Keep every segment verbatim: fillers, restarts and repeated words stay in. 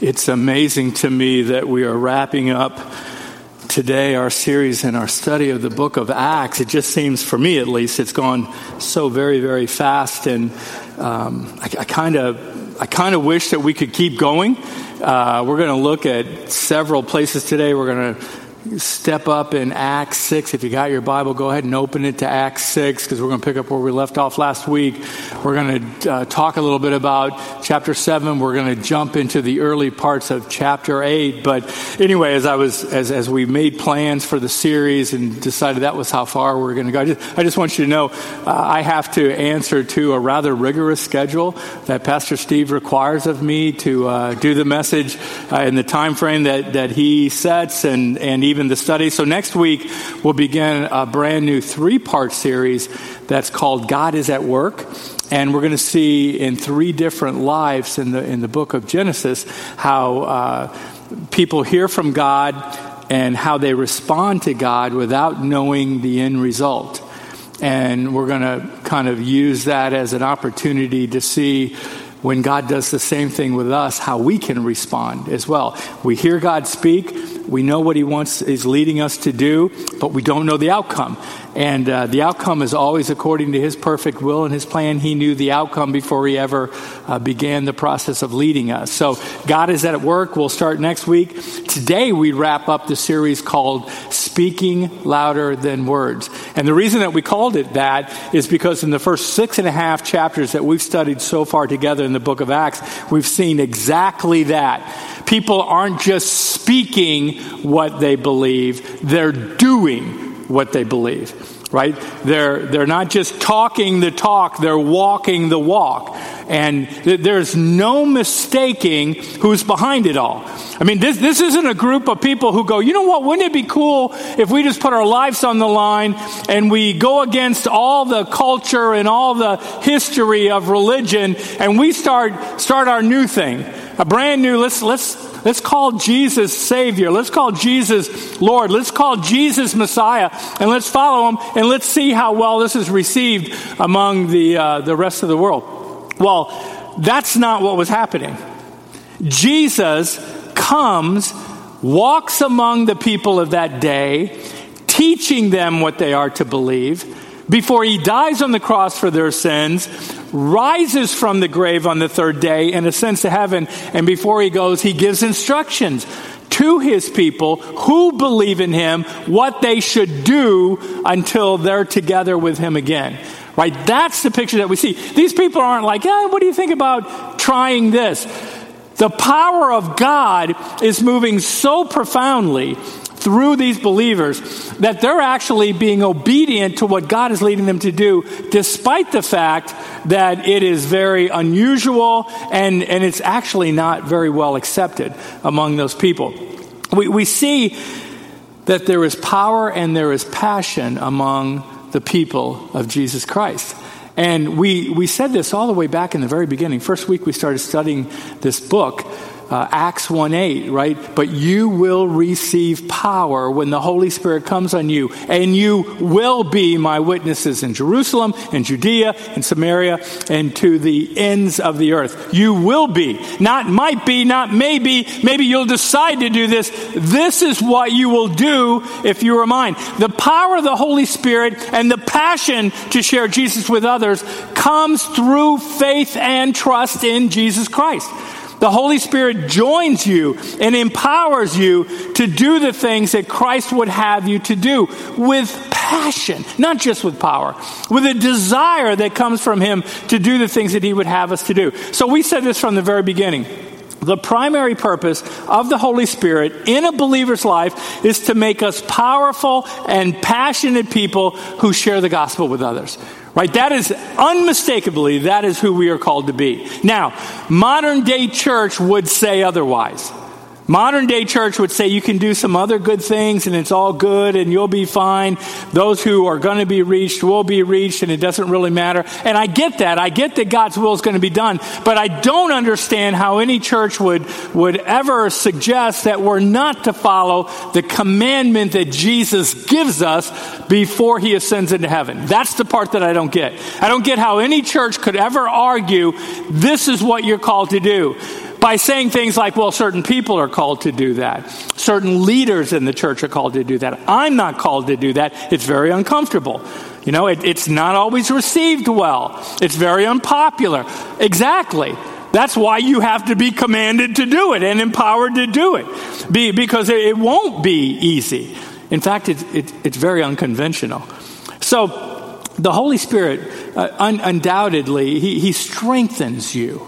It's amazing to me that we are wrapping up today our series and our study of the book of Acts. It just seems, for me at least, it's gone so very, very fast, and um, I kind of, I kind of wish that we could keep going. Uh, we're going to look at several places today. We're going to step up in Acts six. If you got your Bible, go ahead and open it to Acts six, because we're going to pick up where we left off last week. We're going to uh, talk a little bit about chapter seven. We're going to jump into the early parts of chapter eight. But anyway, as I was, as as we made plans for the series and decided that was how far we we're going to go, I just, I just want you to know uh, I have to answer to a rather rigorous schedule that Pastor Steve requires of me to uh, do the message uh, in the time frame that that he sets, and and even the study. So next week we'll begin a brand new three-part series that's called God is at Work. And we're going to see in three different lives in the in the book of Genesis how uh, people hear from God and how they respond to God without knowing the end result. And we're going to kind of use that as an opportunity to see when God does the same thing with us, how we can respond as well. We hear God speak. We know what he wants, is leading us to do, but we don't know the outcome. And uh, the outcome is always according to his perfect will and his plan. He knew the outcome before he ever uh, began the process of leading us. So God is at work. We'll start next week. Today we wrap up the series called Speaking Louder Than Words. And the reason that we called it that is because in the first six and a half chapters that we've studied so far together in the book of Acts, we've seen exactly that. People aren't just speaking what they believe, they're doing what they believe, right? They're they're not just talking the talk, they're walking the walk. And th- there's no mistaking who's behind it all. I mean, this this isn't a group of people who go, you know what, wouldn't it be cool if we just put our lives on the line and we go against all the culture and all the history of religion and we start start our new thing, a brand new, let's let's Let's call Jesus Savior. Let's call Jesus Lord. Let's call Jesus Messiah, and let's follow him, and let's see how well this is received among the uh, the rest of the world. Well, that's not what was happening. Jesus comes, walks among the people of that day, teaching them what they are to believe, before he dies on the cross for their sins, rises from the grave on the third day and ascends to heaven. And before he goes, he gives instructions to his people who believe in him, what they should do until they're together with him again. Right? That's the picture that we see. These people aren't like, yeah, what do you think about trying this? The power of God is moving so profoundly through these believers that they're actually being obedient to what God is leading them to do, despite the fact that it is very unusual and, and it's actually not very well accepted among those people. We, we see that there is power and there is passion among the people of Jesus Christ. And we, we said this all the way back in the very beginning. First week we started studying this book, Uh, Acts one eight, right? But you will receive power when the Holy Spirit comes on you, and you will be my witnesses in Jerusalem, in Judea, in Samaria, and to the ends of the earth. You will be. Not might be, not maybe. Maybe you'll decide to do this. This is what you will do if you are mine. The power of the Holy Spirit and the passion to share Jesus with others comes through faith and trust in Jesus Christ. The Holy Spirit joins you and empowers you to do the things that Christ would have you to do with passion, not just with power, with a desire that comes from him to do the things that he would have us to do. So we said this from the very beginning. The primary purpose of the Holy Spirit in a believer's life is to make us powerful and passionate people who share the gospel with others. Right? That is unmistakably, that is who we are called to be. Now, modern day church would say otherwise. Modern day church would say you can do some other good things and it's all good and you'll be fine. Those who are going to be reached will be reached and it doesn't really matter. And I get that. I get that God's will is going to be done. But I don't understand how any church would, would ever suggest that we're not to follow the commandment that Jesus gives us before he ascends into heaven. That's the part that I don't get. I don't get how any church could ever argue this is what you're called to do. by saying things like, well, certain people are called to do that. Certain leaders in the church are called to do that. I'm not called to do that. It's very uncomfortable. You know, it, it's not always received well. It's very unpopular. Exactly. That's why you have to be commanded to do it and empowered to do it. Be, because it, it won't be easy. In fact, it, it, it's very unconventional. So the Holy Spirit, uh, un- undoubtedly, he, he strengthens you.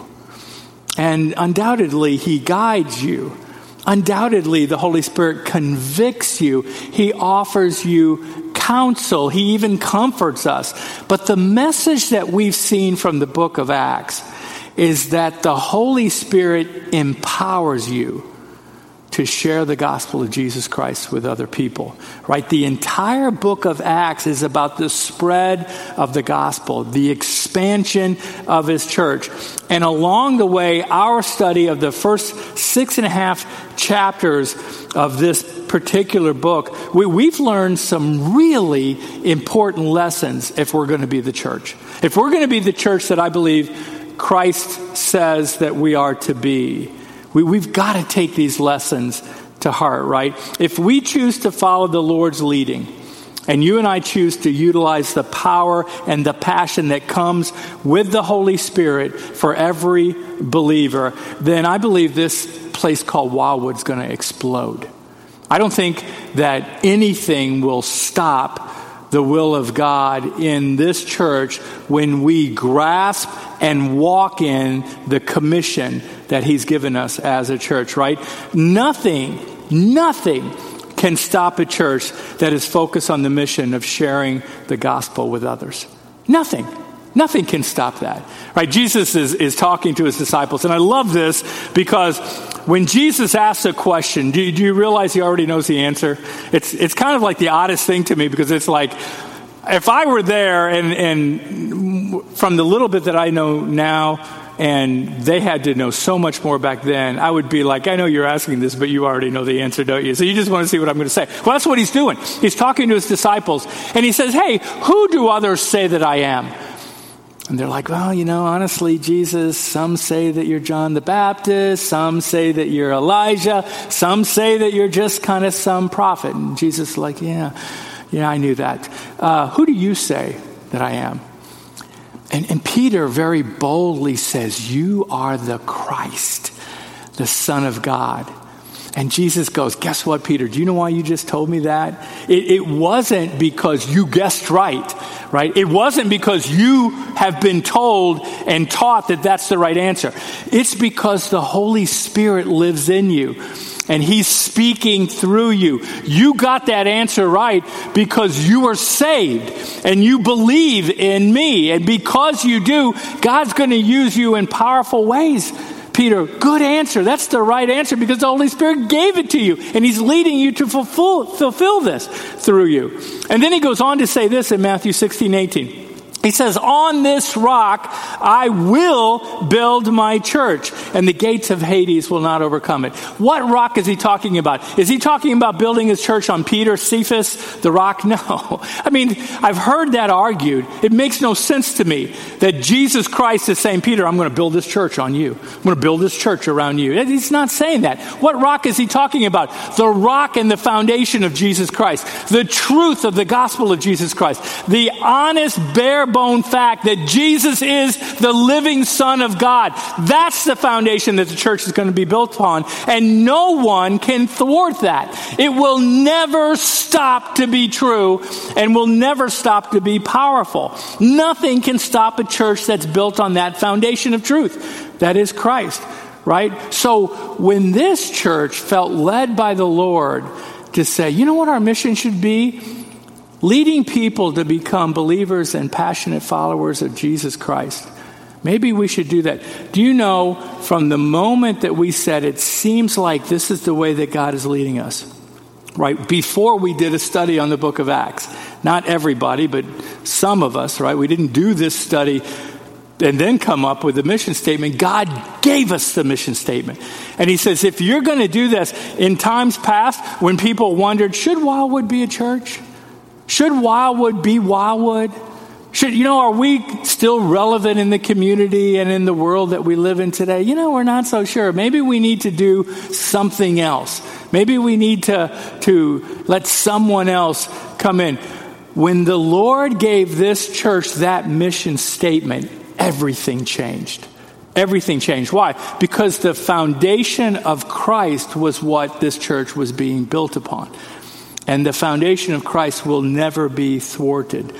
And undoubtedly, he guides you. Undoubtedly, the Holy Spirit convicts you. He offers you counsel. He even comforts us. But the message that we've seen from the book of Acts is that the Holy Spirit empowers you to share the gospel of Jesus Christ with other people, right? The entire book of Acts is about the spread of the gospel, the expansion of his church. And along the way, our study of the first six and a half chapters of this particular book, we, we've learned some really important lessons if we're going to be the church. If we're going to be the church that I believe Christ says that we are to be, We, we've got to take these lessons to heart, right? If we choose to follow the Lord's leading, and you and I choose to utilize the power and the passion that comes with the Holy Spirit for every believer, then I believe this place called Wildwood is going to explode. I don't think that anything will stop the will of God in this church when we grasp and walk in the commission that he's given us as a church, right? Nothing, nothing can stop a church that is focused on the mission of sharing the gospel with others. Nothing. Nothing can stop that, right? Jesus is, is talking to his disciples, and I love this because when Jesus asks a question, do, do you realize he already knows the answer? It's it's kind of like the oddest thing to me because it's like, if I were there and, and from the little bit that I know now, and they had to know so much more back then, I would be like, I know you're asking this, but you already know the answer, don't you? So you just want to see what I'm going to say. Well, that's what he's doing. He's talking to his disciples, and he says, hey, who do others say that I am? And they're like, well, you know, honestly, Jesus, some say that you're John the Baptist. Some say that you're Elijah. Some say that you're just kind of some prophet. And Jesus is like, yeah, yeah, I knew that. Uh, who do you say that I am? And, and Peter very boldly says, you are the Christ, the Son of God. And Jesus goes, guess what, Peter? Do you know why you just told me that? It, it wasn't because you guessed right, right? It wasn't because you have been told and taught that that's the right answer. It's because the Holy Spirit lives in you and he's speaking through you. You got that answer right because you are saved and you believe in me. And because you do, God's going to use you in powerful ways. Peter, good answer. That's the right answer because the Holy Spirit gave it to you. And he's leading you to fulfill, fulfill this through you. And then he goes on to say this in Matthew sixteen eighteen. He says, on this rock, I will build my church, and the gates of Hades will not overcome it. What rock is he talking about? Is he talking about building his church on Peter, Cephas, the rock? No. I mean, I've heard that argued. It makes no sense to me that Jesus Christ is saying, Peter, I'm going to build this church on you. I'm going to build this church around you. He's not saying that. What rock is he talking about? The rock and the foundation of Jesus Christ. The truth of the gospel of Jesus Christ. The honest, bare bone fact that Jesus is the living Son of God. That's the foundation that the church is going to be built upon, and no one can thwart that. It will never stop to be true and will never stop to be powerful. Nothing can stop a church that's built on that foundation of truth. That is Christ, right? So when this church felt led by the Lord to say, you know what our mission should be? Leading people to become believers and passionate followers of Jesus Christ. Maybe we should do that. Do you know, from the moment that we said it seems like this is the way that God is leading us, right? Before we did a study on the book of Acts, not everybody, but some of us, right? We didn't do this study and then come up with the mission statement. God gave us the mission statement. And he says, if you're going to do this, in times past, when people wondered, should Wildwood be a church? Should Wildwood be Wildwood? Should, you know, are we still relevant in the community and in the world that we live in today? You know, we're not so sure. Maybe we need to do something else. Maybe we need to, to let someone else come in. When the Lord gave this church that mission statement, everything changed. Everything changed. Why? Because the foundation of Christ was what this church was being built upon. And the foundation of Christ will never be thwarted.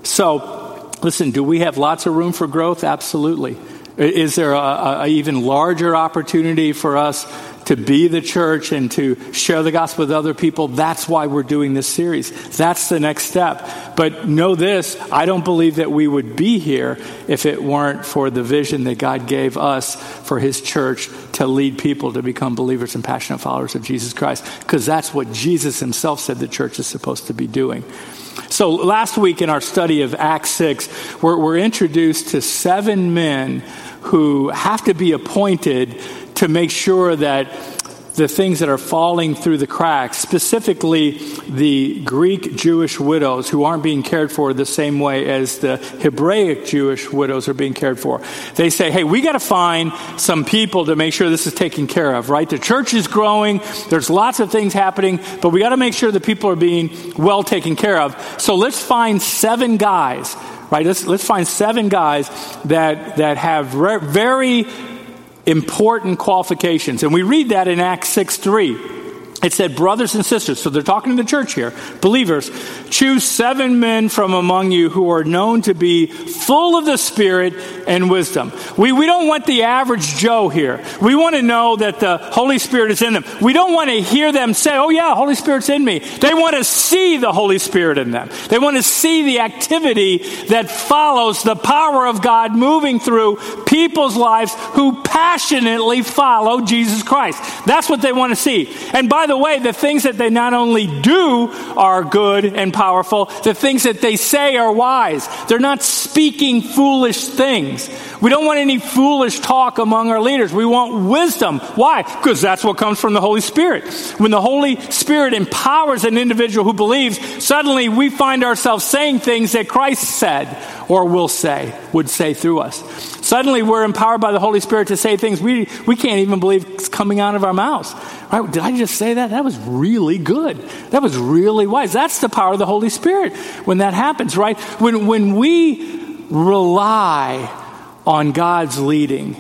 So, listen, do we have lots of room for growth? Absolutely. Is there a, a even larger opportunity for us to be the church and to share the gospel with other people? That's why we're doing this series. That's the next step. But know this, I don't believe that we would be here if it weren't for the vision that God gave us for his church to lead people to become believers and passionate followers of Jesus Christ. Because that's what Jesus himself said the church is supposed to be doing. So last week in our study of Acts six, we're, we're introduced to seven men who have to be appointed to make sure that the things that are falling through the cracks, specifically the Greek Jewish widows who aren't being cared for the same way as the Hebraic Jewish widows are being cared for. They say, hey, we got to find some people to make sure this is taken care of, right? The church is growing. There's lots of things happening, but we got to make sure the people are being well taken care of. So let's find seven guys, right? Let's, let's find seven guys that, that have re- very important qualifications. And we read that in Acts six three. It said, brothers and sisters, so they're talking to the church here, believers, choose seven men from among you who are known to be full of the Spirit and wisdom. We, we don't want the average Joe here. We want to know that the Holy Spirit is in them. We don't want to hear them say, oh yeah, Holy Spirit's in me. They want to see the Holy Spirit in them. They want to see the activity that follows the power of God moving through people's lives who passionately follow Jesus Christ. That's what they want to see. And by the way, the things that they not only do are good and powerful, the things that they say are wise. They're not speaking foolish things. We don't want any foolish talk among our leaders. We want wisdom. Why? Because that's what comes from the Holy Spirit. When the Holy Spirit empowers an individual who believes, suddenly we find ourselves saying things that Christ said or will say, would say through us. Suddenly we're empowered by the Holy Spirit to say things we, we can't even believe is coming out of our mouths. Right? Did I just say that? That was really good. That was really wise. That's the power of the Holy Spirit when that happens, right? When, when we rely on God's leading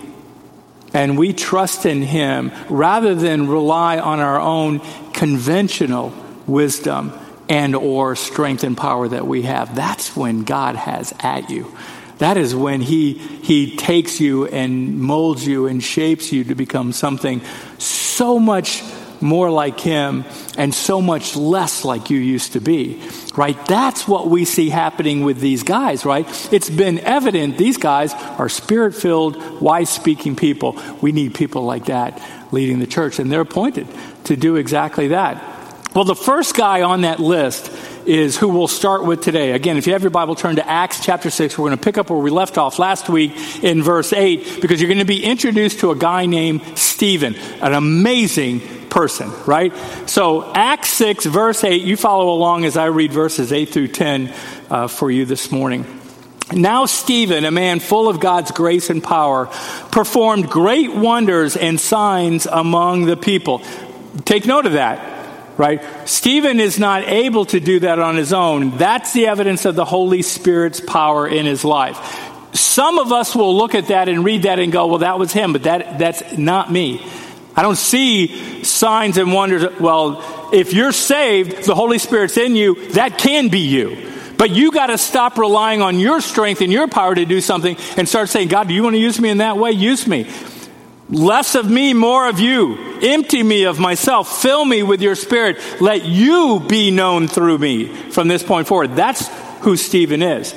and we trust in him rather than rely on our own conventional wisdom and or strength and power that we have, that's when God has at you. That is when he he takes you and molds you and shapes you to become something so much more like him and so much less like you used to be, right? That's what we see happening with these guys, right? It's been evident these guys are spirit-filled, wise-speaking people. We need people like that leading the church, and they're appointed to do exactly that. Well, the first guy on that list is who we'll start with today. Again, if you have your Bible, turn to Acts chapter six. We're going to pick up where we left off last week in verse eight, because you're going to be introduced to a guy named Stephen, an amazing person, right? So Acts six, verse eight, you follow along as I read verses eight through ten uh, for you this morning. Now Stephen, a man full of God's grace and power, performed great wonders and signs among the people. Take note of that. Right? Stephen is not able to do that on his own. That's the evidence of the Holy Spirit's power in his life. Some of us will look at that and read that and go, well, that was him, but that that's not me. I don't see signs and wonders. Well, if you're saved, the Holy Spirit's in you, that can be you. But you got to stop relying on your strength and your power to do something and start saying, God, do you want to use me in that way? Use me. Less of me, more of you. Empty me of myself. Fill me with your Spirit. Let you be known through me from this point forward. That's who Stephen is.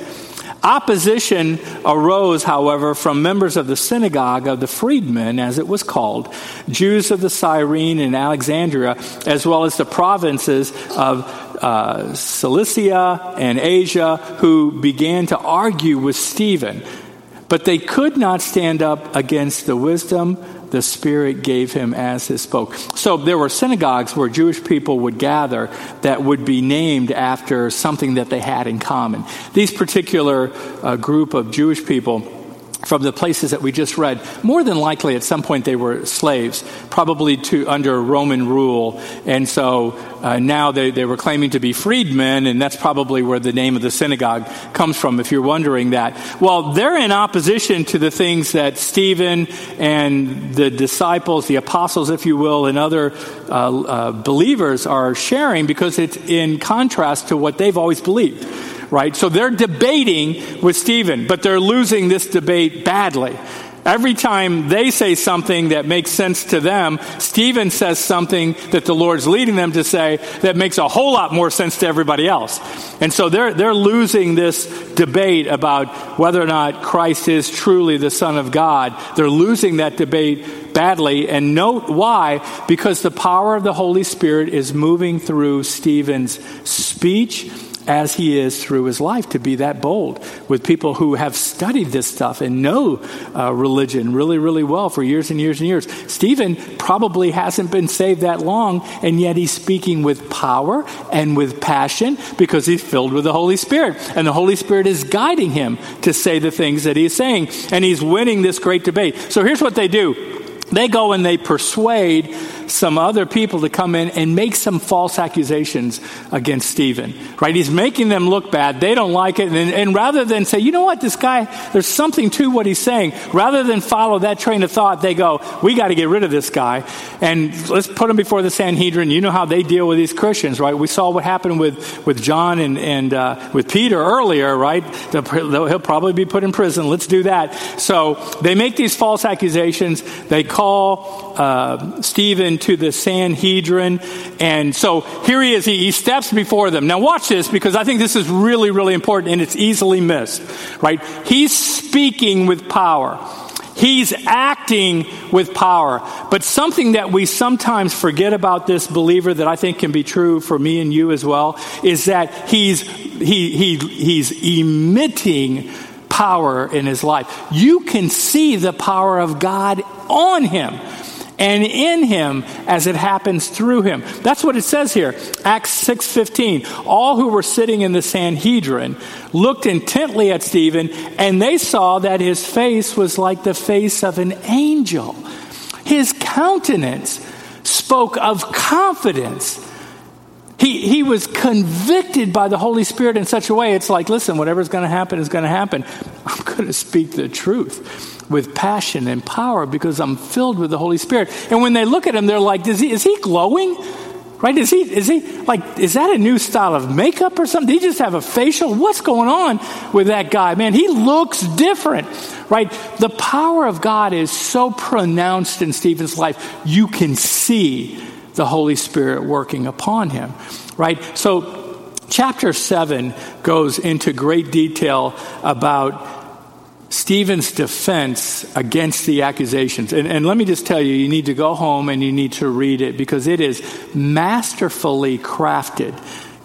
Opposition arose, however, from members of the synagogue of the freedmen, as it was called, Jews of the Cyrene and Alexandria, as well as the provinces of uh, Cilicia and Asia, who began to argue with Stephen. But they could not stand up against the wisdom, the Spirit gave him as his spoke. So there were synagogues where Jewish people would gather that would be named after something that they had in common. These particular uh, group of Jewish people, from the places that we just read, more than likely at some point they were slaves, probably to under Roman rule. And so uh, now they, they were claiming to be freedmen, and that's probably where the name of the synagogue comes from, if you're wondering that. Well, they're in opposition to the things that Stephen and the disciples, the apostles, if you will, and other uh, uh, believers are sharing, because it's in contrast to what they've always believed. Right? So they're debating with Stephen, but they're losing this debate badly. Every time they say something that makes sense to them, Stephen says something that the Lord's leading them to say that makes a whole lot more sense to everybody else. And so they're they're losing this debate about whether or not Christ is truly the Son of God. They're losing that debate badly. And note why: because the power of the Holy Spirit is moving through Stephen's speech as he is through his life, to be that bold with people who have studied this stuff and know uh, religion really, really well for years and years and years. Stephen probably hasn't been saved that long, and yet he's speaking with power and with passion because he's filled with the Holy Spirit. And the Holy Spirit is guiding him to say the things that he's saying. And he's winning this great debate. So here's what they do. They go and they persuade some other people to come in and make some false accusations against Stephen, right? He's making them look bad. They don't like it. And, and rather than say, you know what, this guy, there's something to what he's saying, rather than follow that train of thought, they go, we got to get rid of this guy and let's put him before the Sanhedrin. You know how they deal with these Christians, right? We saw what happened with, with John and, and uh, with Peter earlier, right? They'll, he'll probably be put in prison. Let's do that. So they make these false accusations. They call uh, Stephen to the Sanhedrin. And so here he is. He, he steps before them. Now watch this, because I think this is really, really important and it's easily missed, right? He's speaking with power. He's acting with power. But something that we sometimes forget about this believer that I think can be true for me and you as well is that he's he he he's emitting power in his life. You can see the power of God on him and in him as it happens through him. That's what it says here. Acts six fifteen. All who were sitting in the Sanhedrin looked intently at Stephen, and they saw that his face was like the face of an angel. His countenance spoke of confidence. He he was convicted by the Holy Spirit in such a way, it's like, listen, whatever's going to happen is going to happen. I'm going to speak the truth with passion and power because I'm filled with the Holy Spirit. And when they look at him, they're like, is he, is he glowing? Right? Is he, is he like, is that a new style of makeup or something? Did he just have a facial? What's going on with that guy? Man, he looks different, right? The power of God is so pronounced in Stephen's life. You can see the Holy Spirit working upon him, right? So chapter seven goes into great detail about Stephen's defense against the accusations. And, and let me just tell you, you need to go home and you need to read it because it is masterfully crafted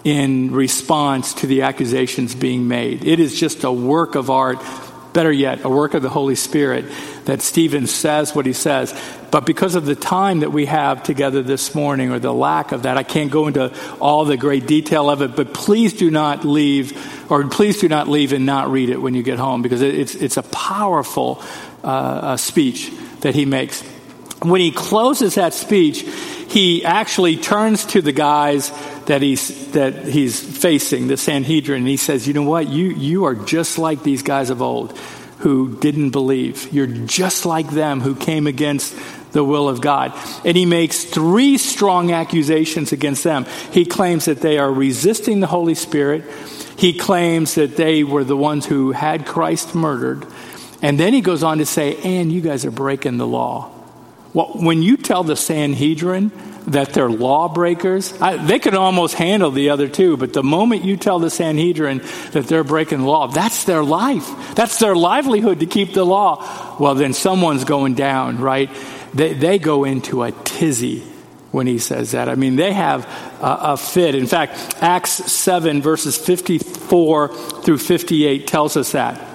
in response to the accusations being made. It is just a work of art, better yet, a work of the Holy Spirit, that Stephen says what he says. But because of the time that we have together this morning, or the lack of that, I can't go into all the great detail of it, but please do not leave, or please do not leave and not read it when you get home, because it's it's a powerful uh, speech that he makes. When he closes that speech, he actually turns to the guys that he's that he's facing, the Sanhedrin, and he says, you know what, you you are just like these guys of old who didn't believe. You're just like them who came against the will of God. And he makes three strong accusations against them. He claims that they are resisting the Holy Spirit. He claims that they were the ones who had Christ murdered. And then he goes on to say, and you guys are breaking the law. Well, when you tell the Sanhedrin that they're lawbreakers, I, they could almost handle the other two. But the moment you tell the Sanhedrin that they're breaking the law, that's their life. That's their livelihood to keep the law. Well, then someone's going down, right? They, they go into a tizzy when he says that. I mean, they have a, a fit. In fact, Acts seven, verses fifty-four through fifty-eight tells us that.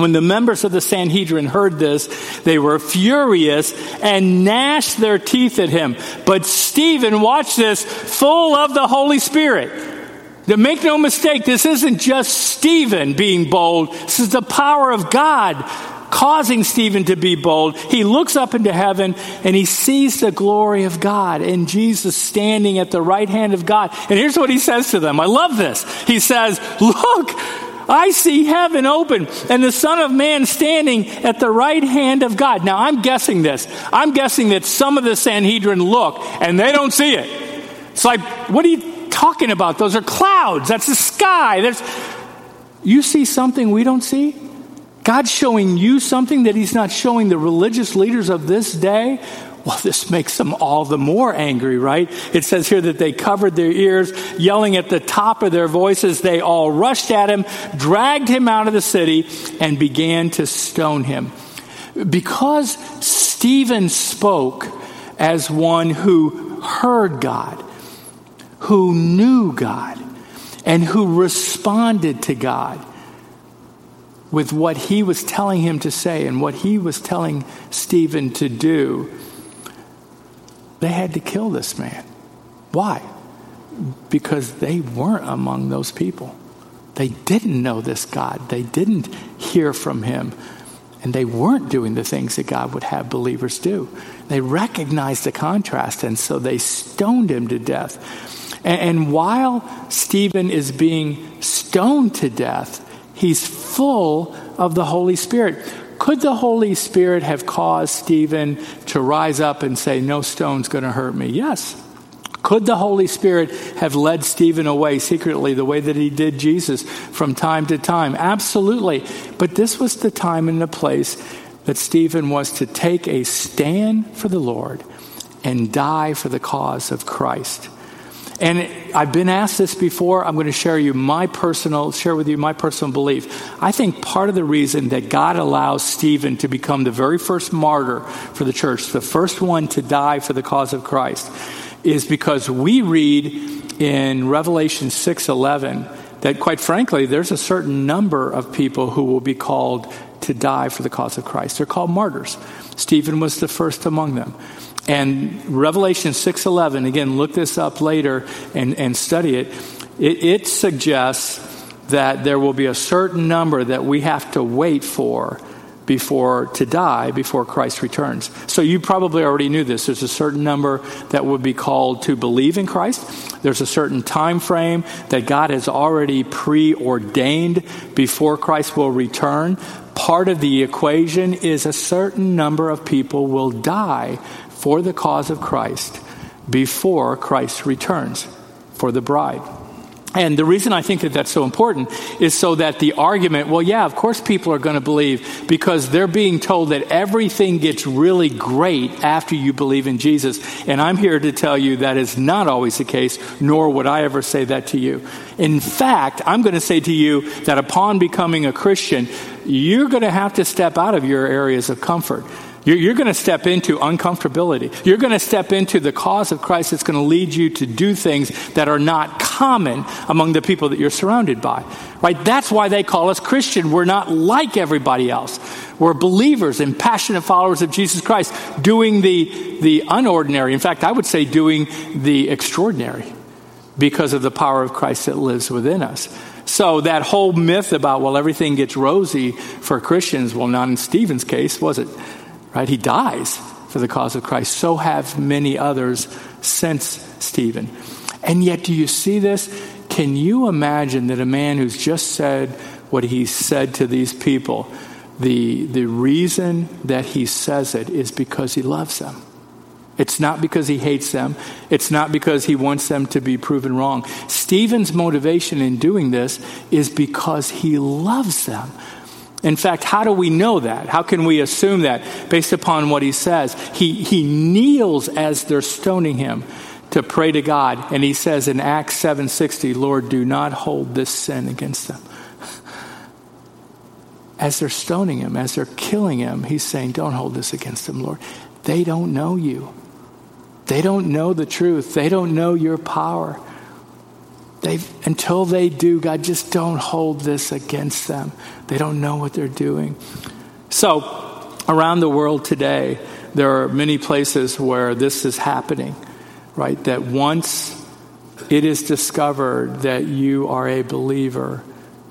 When the members of the Sanhedrin heard this, they were furious and gnashed their teeth at him. But Stephen, watch this, full of the Holy Spirit. Now, make no mistake, this isn't just Stephen being bold. This is the power of God causing Stephen to be bold. He looks up into heaven and he sees the glory of God and Jesus standing at the right hand of God. And here's what he says to them. I love this. He says, look, I see heaven open and the Son of Man standing at the right hand of God. Now, I'm guessing this. I'm guessing that some of the Sanhedrin look and they don't see it. It's like, what are you talking about? Those are clouds. That's the sky. There's, you see something we don't see? God's showing you something that he's not showing the religious leaders of this day? Well, this makes them all the more angry, right? It says here that they covered their ears, yelling at the top of their voices. They all rushed at him, dragged him out of the city, and began to stone him. Because Stephen spoke as one who heard God, who knew God, and who responded to God with what he was telling him to say and what he was telling Stephen to do, they had to kill this man. Why? Because they weren't among those people. They didn't know this God. They didn't hear from him. And they weren't doing the things that God would have believers do. They recognized the contrast, and so they stoned him to death. And, and while Stephen is being stoned to death, he's full of the Holy Spirit. Could the Holy Spirit have caused Stephen to rise up and say, no stone's going to hurt me? Yes. Could the Holy Spirit have led Stephen away secretly the way that he did Jesus from time to time? Absolutely. But this was the time and the place that Stephen was to take a stand for the Lord and die for the cause of Christ. And I've been asked this before. I'm going to share you my personal, share with you my personal belief. I think part of the reason that God allows Stephen to become the very first martyr for the church, the first one to die for the cause of Christ, is because we read in Revelation six eleven that, quite frankly, there's a certain number of people who will be called to die for the cause of Christ. They're called martyrs. Stephen was the first among them. And Revelation six eleven, again, look this up later and, and study it. it. It suggests that there will be a certain number that we have to wait for before to die before Christ returns. So you probably already knew this. There's a certain number that would be called to believe in Christ. There's a certain time frame that God has already preordained before Christ will return. Part of the equation is a certain number of people will die for the cause of Christ before Christ returns for the bride. And the reason I think that that's so important is so that the argument, well, yeah, of course people are going to believe because they're being told that everything gets really great after you believe in Jesus. And I'm here to tell you that is not always the case, nor would I ever say that to you. In fact, I'm going to say to you that upon becoming a Christian, you're going to have to step out of your areas of comfort. You're, you're going to step into uncomfortability. You're going to step into the cause of Christ that's going to lead you to do things that are not common among the people that you're surrounded by. Right? That's why they call us Christian. We're not like everybody else. We're believers and passionate followers of Jesus Christ, doing the, the unordinary. In fact, I would say doing the extraordinary because of the power of Christ that lives within us. So that whole myth about, well, everything gets rosy for Christians, well, not in Stephen's case, was it? Right? He dies for the cause of Christ. So have many others since Stephen. And yet, do you see this? Can you imagine that a man who's just said what he said to these people, the, the reason that he says it is because he loves them. It's not because he hates them. It's not because he wants them to be proven wrong. Stephen's motivation in doing this is because he loves them. In fact, how do we know that? How can we assume that based upon what he says? He he kneels as they're stoning him to pray to God. And he says in Acts seven sixty, Lord, do not hold this sin against them. As they're stoning him, as they're killing him, he's saying, don't hold this against them, Lord. They don't know you. They don't know the truth. They don't know your power. They, until they do, God, just don't hold this against them. They don't know what they're doing. So, around the world today, there are many places where this is happening, right? That once it is discovered that you are a believer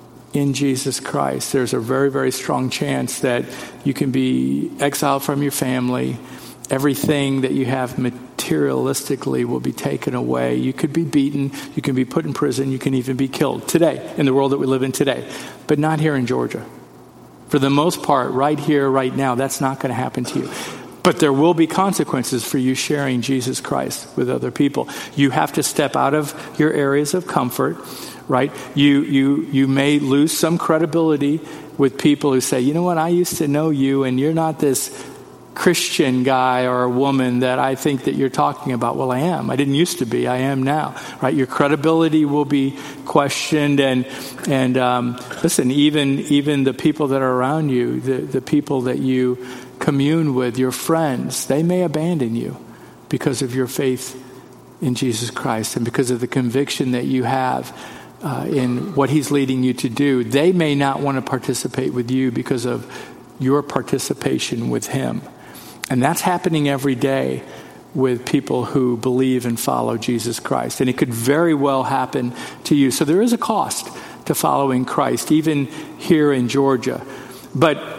in Jesus Christ, there's a very, very strong chance that you can be exiled from your family. Everything that you have materialistically will be taken away. You could be beaten. You can be put in prison. You can even be killed today, in the world that we live in today. But not here in Georgia. For the most part, right here, right now, that's not going to happen to you. But there will be consequences for you sharing Jesus Christ with other people. You have to step out of your areas of comfort, right? You you you may lose some credibility with people who say, you know what, I used to know you, and you're not this Christian guy or woman that I think that you're talking about. Well, I am. I didn't used to be. I am now, right? Your credibility will be questioned, and and um, listen, even even the people that are around you, the the people that you commune with, your friends, they may abandon you because of your faith in Jesus Christ and because of the conviction that you have uh, in what he's leading you to do. They may not want to participate with you because of your participation with him. And that's happening every day with people who believe and follow Jesus Christ. And it could very well happen to you. So there is a cost to following Christ, even here in Georgia. But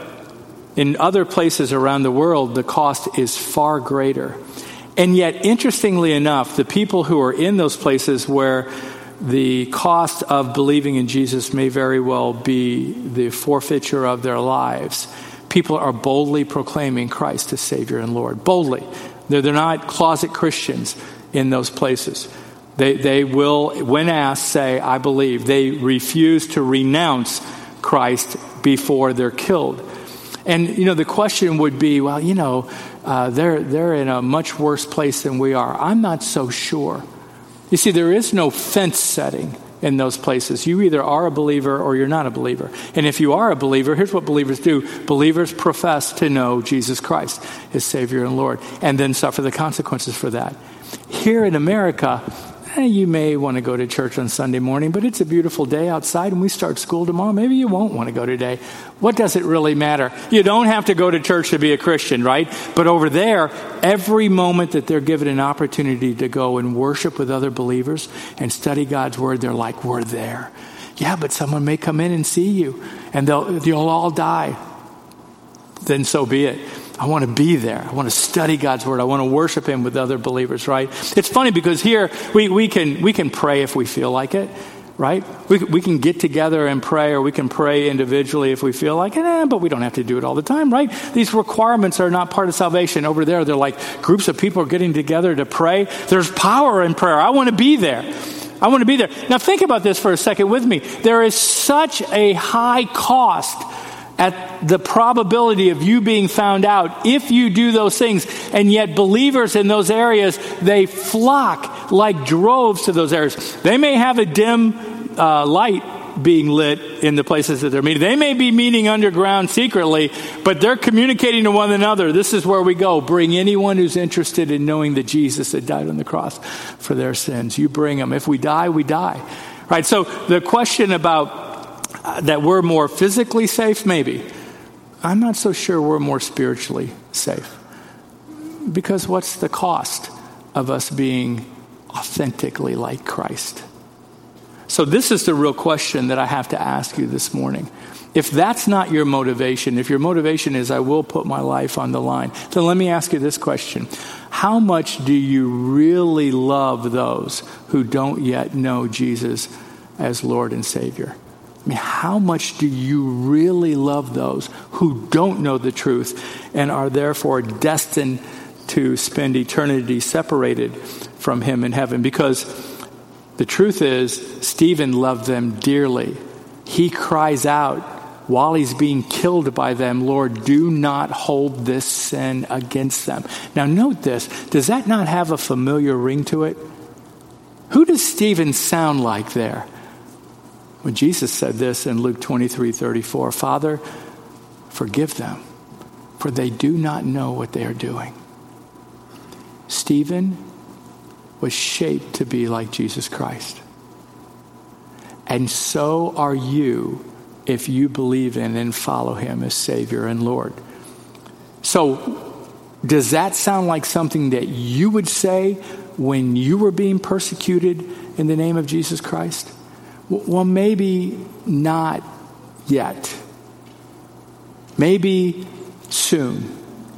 in other places around the world, the cost is far greater. And yet, interestingly enough, the people who are in those places where the cost of believing in Jesus may very well be the forfeiture of their lives, people are boldly proclaiming Christ as Savior and Lord. Boldly. They're, they're not closet Christians in those places. They, they will, when asked, say, I believe. They refuse to renounce Christ before they're killed. And, you know, the question would be, well, you know, uh, they're they're in a much worse place than we are. I'm not so sure. You see, there is no fence setting in those places. You either are a believer or you're not a believer. And if you are a believer, here's what believers do. Believers profess to know Jesus Christ as Savior and Lord, and then suffer the consequences for that. Here in America, eh, you may want to go to church on Sunday morning, but it's a beautiful day outside and we start school tomorrow. Maybe you won't want to go today. What does it really matter? You don't have to go to church to be a Christian, right? But over there, every moment that they're given an opportunity to go and worship with other believers and study God's word, they're like, we're there. Yeah, but someone may come in and see you and they'll you'll all die. Then so be it. I want to be there. I want to study God's word. I want to worship him with other believers, right? It's funny because here we, we can we can pray if we feel like it, right? We, we can get together and pray, or we can pray individually if we feel like it, eh, but we don't have to do it all the time, right? These requirements are not part of salvation. Over there, they're like groups of people are getting together to pray. There's power in prayer. I want to be there. I want to be there. Now think about this for a second with me. There is such a high cost at the probability of you being found out if you do those things. And yet believers in those areas, they flock like droves to those areas. They may have a dim uh, light being lit in the places that they're meeting. They may be meeting underground secretly, but they're communicating to one another. This is where we go. Bring anyone who's interested in knowing that Jesus had died on the cross for their sins. You bring them. If we die, we die. Right? So the question about Uh, that we're more physically safe, maybe. I'm not so sure we're more spiritually safe. Because what's the cost of us being authentically like Christ? So this is the real question that I have to ask you this morning. If that's not your motivation, if your motivation is I will put my life on the line, then let me ask you this question. How much do you really love those who don't yet know Jesus as Lord and Savior? I mean, how much do you really love those who don't know the truth and are therefore destined to spend eternity separated from him in heaven? Because the truth is, Stephen loved them dearly. He cries out while he's being killed by them, Lord, do not hold this sin against them. Now note this. Does that not have a familiar ring to it? Who does Stephen sound like there? When Jesus said this in Luke twenty-three thirty-four, Father, forgive them, for they do not know what they are doing. Stephen was shaped to be like Jesus Christ. And so are you if you believe in and follow him as Savior and Lord. So does that sound like something that you would say when you were being persecuted in the name of Jesus Christ? Well, maybe not yet. Maybe soon.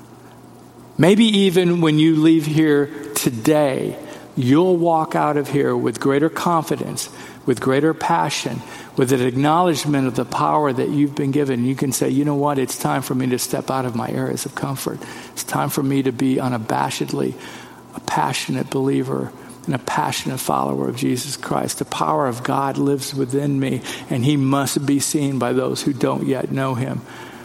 Maybe even when you leave here today, you'll walk out of here with greater confidence, with greater passion, with an acknowledgement of the power that you've been given. You can say, you know what, it's time for me to step out of my areas of comfort. It's time for me to be unabashedly a passionate believer and a passionate follower of Jesus Christ. The power of God lives within me, and he must be seen by those who don't yet know him.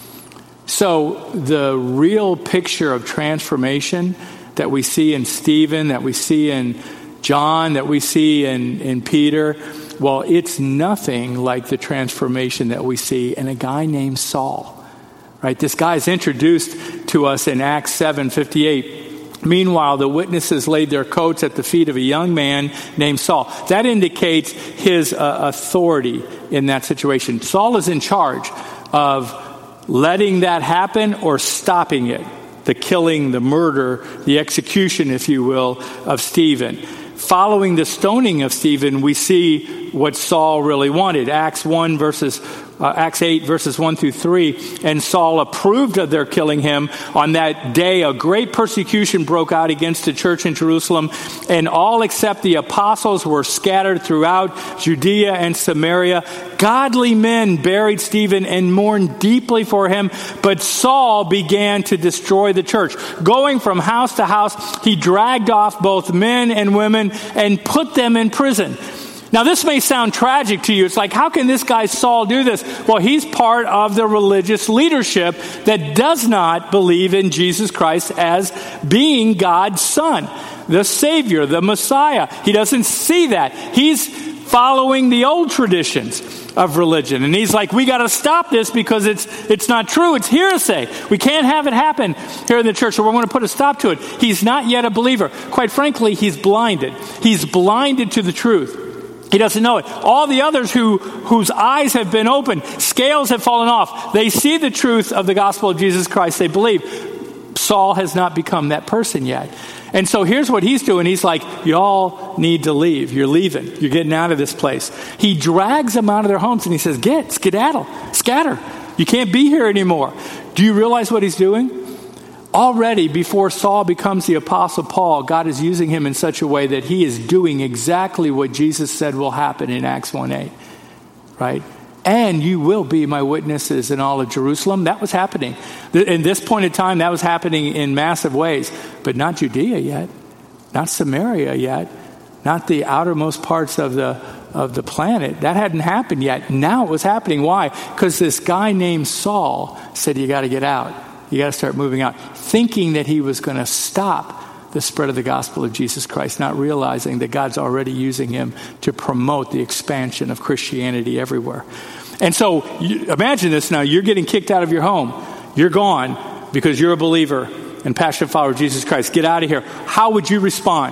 So the real picture of transformation that we see in Stephen, that we see in John, that we see in, in Peter, well, it's nothing like the transformation that we see in a guy named Saul. Right? This guy is introduced to us in Acts seven fifty-eight. Meanwhile, the witnesses laid their coats at the feet of a young man named Saul. That indicates his uh, authority in that situation. Saul is in charge of letting that happen or stopping it. The killing, the murder, the execution, if you will, of Stephen. Following the stoning of Stephen, we see what Saul really wanted. Acts one verses, uh, Acts eight verses one through three. And Saul approved of their killing him. On that day, a great persecution broke out against the church in Jerusalem, and all except the apostles were scattered throughout Judea and Samaria. Godly men buried Stephen and mourned deeply for him, but Saul began to destroy the church. Going from house to house, he dragged off both men and women and put them in prison. Now, this may sound tragic to you. It's like, how can this guy Saul do this? Well, he's part of the religious leadership that does not believe in Jesus Christ as being God's son, the Savior, the Messiah. He doesn't see that. He's following the old traditions of religion. And he's like, we got to stop this because it's it's not true. It's hearsay. We can't have it happen here in the church, so we're going to put a stop to it. He's not yet a believer. Quite frankly, he's blinded. He's blinded to the truth. He doesn't know it. All the others who whose eyes have been opened, scales have fallen off. They see the truth of the gospel of Jesus Christ. They believe. Saul has not become that person yet. And so here's what he's doing. He's like, y'all need to leave. You're leaving. You're getting out of this place. He drags them out of their homes and he says, get, skedaddle, scatter. You can't be here anymore. Do you realize what he's doing? Already before Saul becomes the Apostle Paul, God is using him in such a way that he is doing exactly what Jesus said will happen in Acts one eight. Right? And you will be my witnesses in all of Jerusalem. That was happening. In this point in time, that was happening in massive ways. But not Judea yet. Not Samaria yet. Not the outermost parts of the of the planet. That hadn't happened yet. Now it was happening. Why? Because this guy named Saul said, you got to get out. You got to start moving out. Thinking that he was going to stop the spread of the gospel of Jesus Christ, not realizing that God's already using him to promote the expansion of Christianity everywhere. And so you, imagine this now. You're getting kicked out of your home. You're gone because you're a believer and passionate follower of Jesus Christ. Get out of here. How would you respond?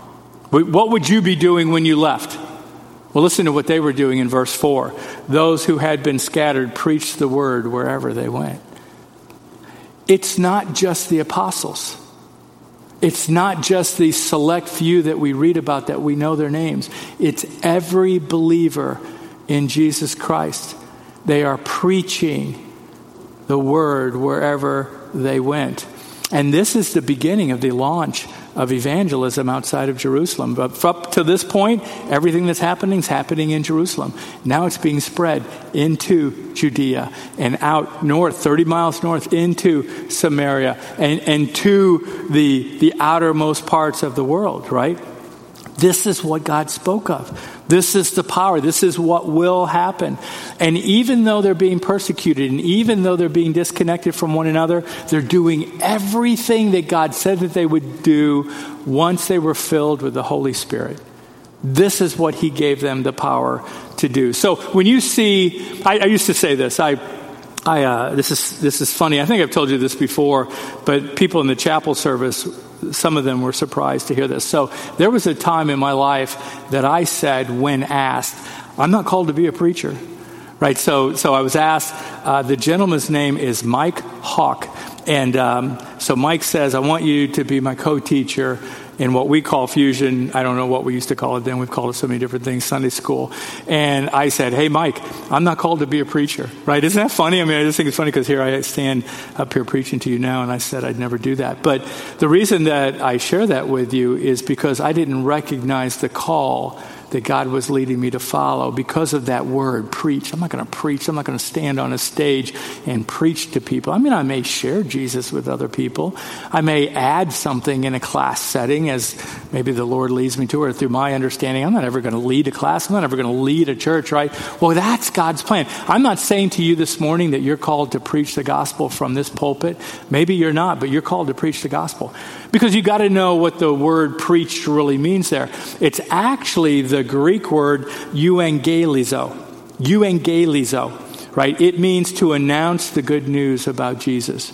What would you be doing when you left? Well, listen to what they were doing in verse four. Those who had been scattered preached the word wherever they went. It's not just the apostles. It's not just the select few that we read about that we know their names. It's every believer in Jesus Christ. They are preaching the word wherever they went. And this is the beginning of the launch of evangelism outside of Jerusalem. But up to this point, everything that's happening is happening in Jerusalem. Now it's being spread into Judea and out north, thirty miles north, into Samaria and, and to the, the outermost parts of the world, right? This is what God spoke of. This is the power. This is what will happen. And even though they're being persecuted and even though they're being disconnected from one another, they're doing everything that God said that they would do once they were filled with the Holy Spirit. This is what he gave them the power to do. So when you see, I, I used to say this, I I, uh, this is this is funny. I think I've told you this before, but people in the chapel service, some of them were surprised to hear this. So there was a time in my life that I said, when asked, I'm not called to be a preacher. Right, so so I was asked, uh, the gentleman's name is Mike Hawk. And um, so Mike says, I want you to be my co-teacher in what we call Fusion. I don't know what we used to call it then. We've called it so many different things, Sunday school. And I said, hey, Mike, I'm not called to be a preacher. Right, isn't that funny? I mean, I just think it's funny because here I stand up here preaching to you now, and I said I'd never do that. But the reason that I share that with you is because I didn't recognize the call that God was leading me to follow because of that word, preach. I'm not going to preach. I'm not going to stand on a stage and preach to people. I mean, I may share Jesus with other people. I may add something in a class setting as maybe the Lord leads me to, or through my understanding. I'm not ever going to lead a class. I'm not ever going to lead a church, right? Well, that's God's plan. I'm not saying to you this morning that you're called to preach the gospel from this pulpit. Maybe you're not, but you're called to preach the gospel. Because you got to know what the word preached really means there. It's actually the Greek word euangelizo. Euangelizo, right? It means to announce the good news about Jesus.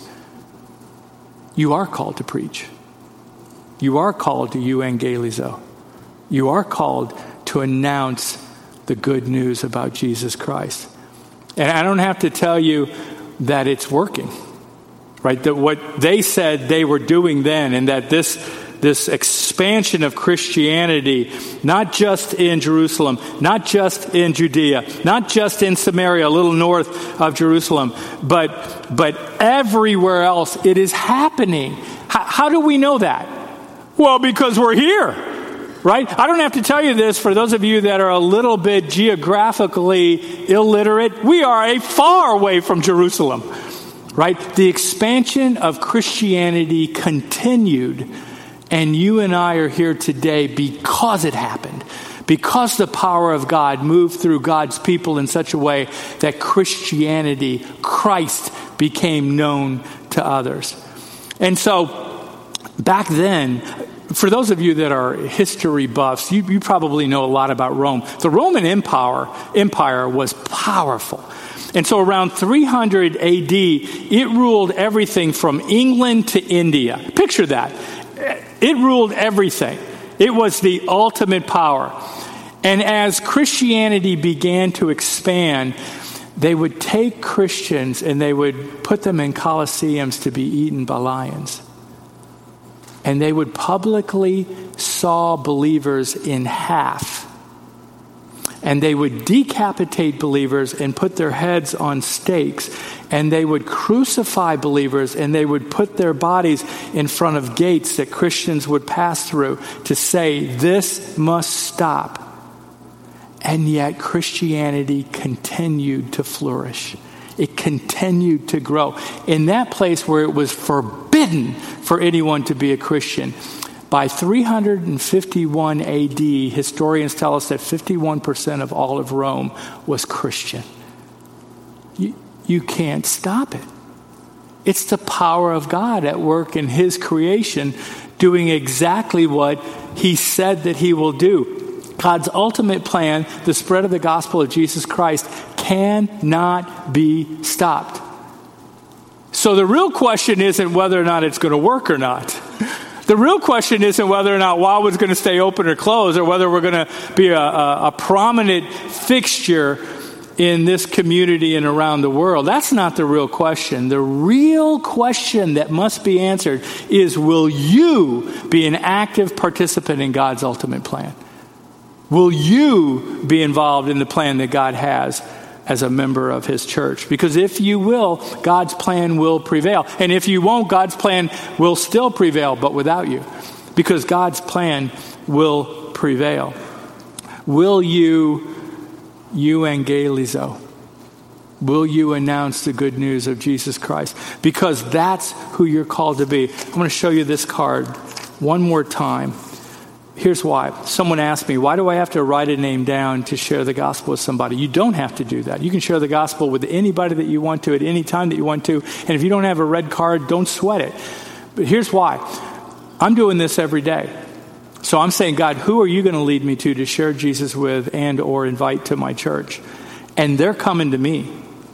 You are called to preach. You are called to euangelizo. You are called to announce the good news about Jesus Christ. And I don't have to tell you that it's working. Right, that what they said they were doing then, and that this this expansion of Christianity, not just in Jerusalem, not just in Judea, not just in Samaria, a little north of Jerusalem, but but everywhere else, it is happening. How, how do we know that? Well, because we're here, right? I don't have to tell you this for those of you that are a little bit geographically illiterate. We are a far away from Jerusalem. Right? The expansion of Christianity continued, and you and I are here today because it happened. Because the power of God moved through God's people in such a way that Christianity, Christ, became known to others. And so, back then, for those of you that are history buffs, you, you probably know a lot about Rome. The Roman Empire, Empire was powerful. And so around three hundred A D, it ruled everything from England to India. Picture that. It ruled everything. It was the ultimate power. And as Christianity began to expand, they would take Christians and they would put them in coliseums to be eaten by lions. And they would publicly saw believers in half. And they would decapitate believers and put their heads on stakes. And they would crucify believers and they would put their bodies in front of gates that Christians would pass through to say, this must stop. And yet Christianity continued to flourish. It continued to grow. In that place where it was forbidden for anyone to be a Christian, by three hundred fifty-one A D, historians tell us that fifty-one percent of all of Rome was Christian. You, you can't stop it. It's the power of God at work in His creation, doing exactly what He said that He will do. God's ultimate plan, the spread of the gospel of Jesus Christ, cannot be stopped. So the real question isn't whether or not it's going to work or not. The real question isn't whether or not Wildwood's going to stay open or closed, or whether we're going to be a, a, a prominent fixture in this community and around the world. That's not the real question. The real question that must be answered is, will you be an active participant in God's ultimate plan? Will you be involved in the plan that God has as a member of His church? Because if you will, God's plan will prevail. And if you won't, God's plan will still prevail, but without you. Because God's plan will prevail. Will you euangelizo? Will you announce the good news of Jesus Christ? Because that's who you're called to be. I'm going to show you this card one more time. Here's why. Someone asked me, why do I have to write a name down to share the gospel with somebody? You don't have to do that. You can share the gospel with anybody that you want to at any time that you want to. And if you don't have a red card, don't sweat it. But here's why. I'm doing this every day. So I'm saying, God, who are you going to lead me to to share Jesus with and or invite to my church? And they're coming to me.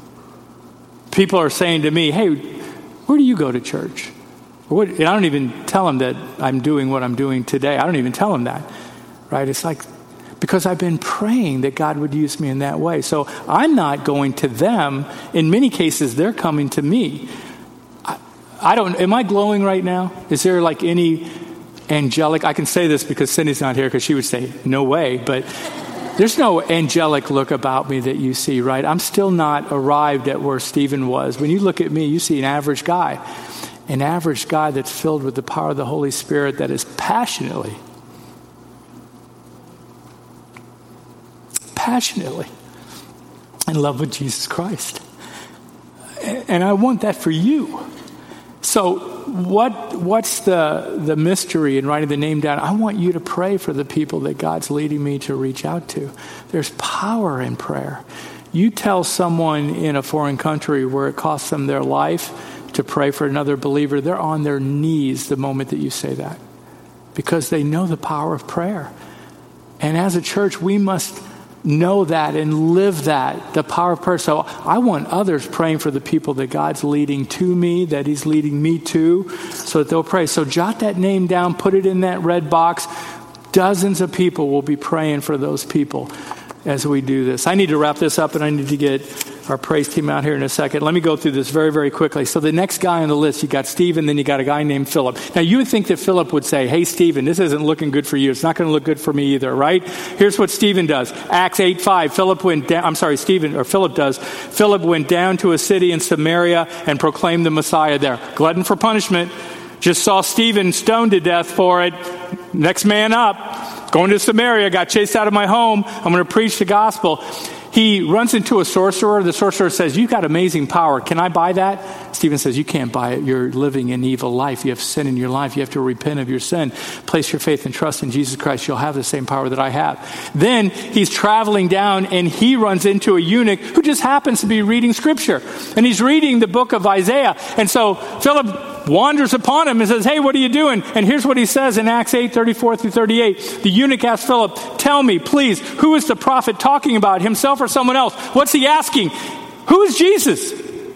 People are saying to me, hey, where do you go to church? What, and I don't even tell them that I'm doing what I'm doing today. I don't even tell them that, right? It's like, because I've been praying that God would use me in that way. So I'm not going to them. In many cases, they're coming to me. I, I don't, am I glowing right now? Is there like any angelic, I can say this because Cindy's not here because she would say, no way, but there's no angelic look about me that you see, right? I'm still not arrived at where Stephen was. When you look at me, you see an average guy, an average guy that's filled with the power of the Holy Spirit that is passionately, passionately in love with Jesus Christ. And I want that for you. So what what's the the mystery in writing the name down? I want you to pray for the people that God's leading me to reach out to. There's power in prayer. You tell someone in a foreign country where it costs them their life to pray for another believer, they're on their knees the moment that you say that, because they know the power of prayer. And as a church, we must know that and live that, the power of prayer. So I want others praying for the people that God's leading to me, that he's leading me to, so that they'll pray. So jot that name down, put it in that red box. Dozens of people will be praying for those people as we do this. I need to wrap this up, and I need to get our praise team out here in a second. Let me go through this very, very quickly. So the next guy on the list, you got Stephen, then you got a guy named Philip. Now you would think that Philip would say, hey, Stephen, this isn't looking good for you. It's not going to look good for me either, right? Here's what Stephen does. Acts eight five, Philip went down, I'm sorry, Stephen, or Philip does. Philip went down to a city in Samaria and proclaimed the Messiah there. Glutton for punishment. Just saw Stephen stoned to death for it. Next man up. Going to Samaria, got chased out of my home. I'm going to preach the gospel. He runs into a sorcerer. The sorcerer says, you've got amazing power. Can I buy that? Stephen says, you can't buy it. You're living an evil life. You have sin in your life. You have to repent of your sin. Place your faith and trust in Jesus Christ. You'll have the same power that I have. Then he's traveling down and he runs into a eunuch who just happens to be reading scripture. And he's reading the book of Isaiah. And so Philip wanders upon him and says, hey, what are you doing? And here's what he says in Acts eight thirty-four through thirty-eight. The eunuch asked Philip, tell me, please, who is the prophet talking about, himself or someone else? What's he asking? Who is Jesus?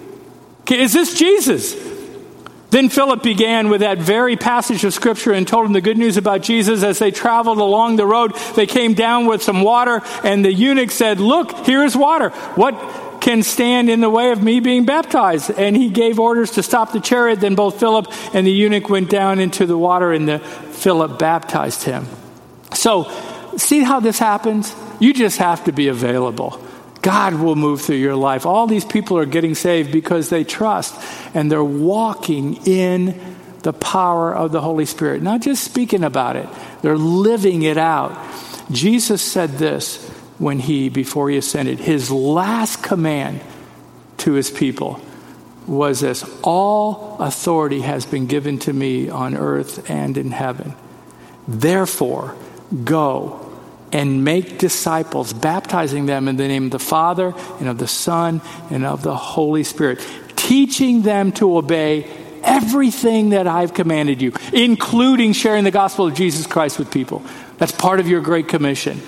Is this Jesus? Then Philip began with that very passage of scripture and told him the good news about Jesus. As they traveled along the road, they came down with some water, and the eunuch said, look, here is water. What can stand in the way of me being baptized? And he gave orders to stop the chariot. Then both Philip and the eunuch went down into the water, and the Philip baptized him. So, see how this happens? You just have to be available. God will move through your life. All these people are getting saved because they trust and they're walking in the power of the Holy Spirit. Not just speaking about it, they're living it out. Jesus said this when he, before he ascended, his last command to his people was this: all authority has been given to me on earth and in heaven. Therefore, go and make disciples, baptizing them in the name of the Father and of the Son and of the Holy Spirit, teaching them to obey everything that I've commanded you, including sharing the gospel of Jesus Christ with people. That's part of your Great Commission.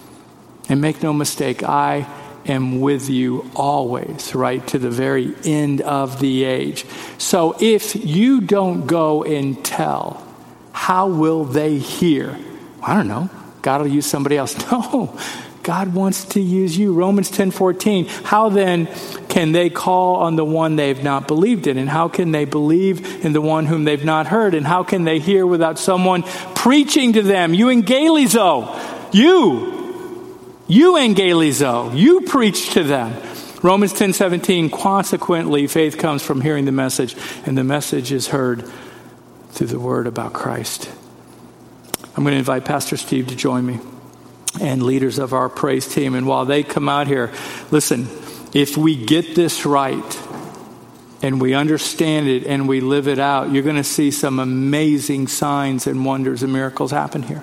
And make no mistake, I am with you always, right, to the very end of the age. So if you don't go and tell, how will they hear? I don't know. God will use somebody else. No, God wants to use you. Romans ten fourteen. How then can they call on the one they've not believed in? And how can they believe in the one whom they've not heard? And how can they hear without someone preaching to them? You engalizo. You. You engalizo. You preach to them. Romans ten seventeen. Consequently, faith comes from hearing the message, and the message is heard through the word about Christ. I'm going to invite Pastor Steve to join me and leaders of our praise team. And while they come out here, listen, if we get this right and we understand it and we live it out, you're going to see some amazing signs and wonders and miracles happen here.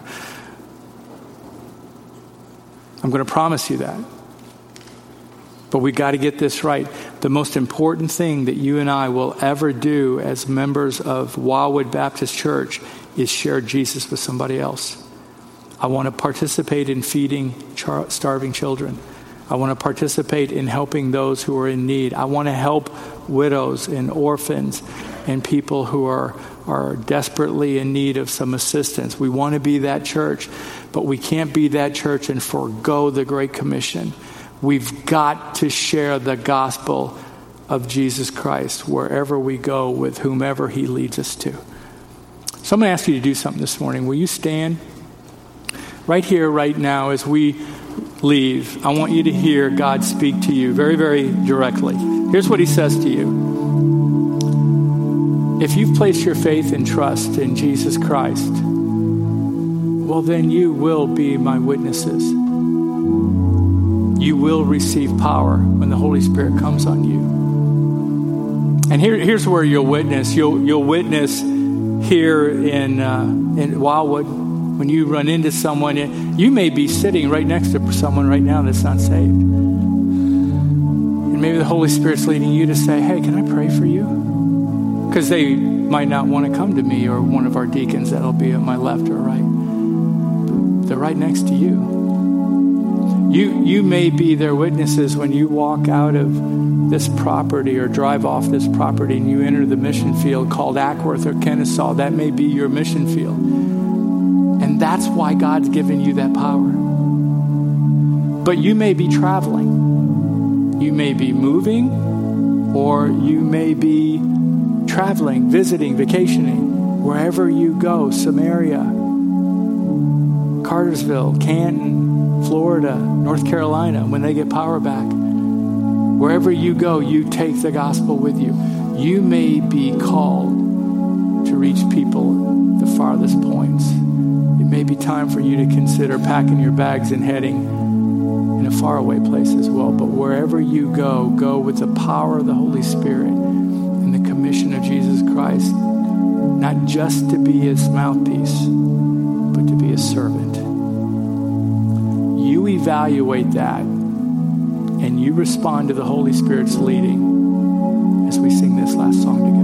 I'm going to promise you that. But we got to get this right. The most important thing that you and I will ever do as members of Wildwood Baptist Church is share Jesus with somebody else. I want to participate in feeding char- starving children. I want to participate in helping those who are in need. I want to help widows and orphans and people who are, are desperately in need of some assistance. We want to be that church, but we can't be that church and forego the Great Commission. We've got to share the gospel of Jesus Christ wherever we go with whomever he leads us to. So I'm going to ask you to do something this morning. Will you stand right here, right now, as we leave? I want you to hear God speak to you very, very directly. Here's what he says to you. If you've placed your faith and trust in Jesus Christ, well, then you will be my witnesses. You will receive power when the Holy Spirit comes on you. And here, here's where you'll witness. You'll you'll witness here in uh, in Wildwood. When you run into someone, you may be sitting right next to someone right now that's not saved. And maybe the Holy Spirit's leading you to say, hey, can I pray for you? Because they might not want to come to me or one of our deacons that'll be at my left or right. They're right next to you. You you may be their witnesses when you walk out of this property or drive off this property and you enter the mission field called Ackworth or Kennesaw. That may be your mission field. And that's why God's given you that power. But you may be traveling. You may be moving, or you may be traveling, visiting, vacationing, wherever you go, Samaria, Cartersville, Canton, Florida, North Carolina, when they get power back. Wherever you go, you take the gospel with you. You may be called to reach people at the farthest points. It may be time for you to consider packing your bags and heading in a faraway place as well. But wherever you go, go with the power of the Holy Spirit and the commission of Jesus Christ, not just to be his mouthpiece, but to be a servant. You evaluate that, and you respond to the Holy Spirit's leading as we sing this last song together.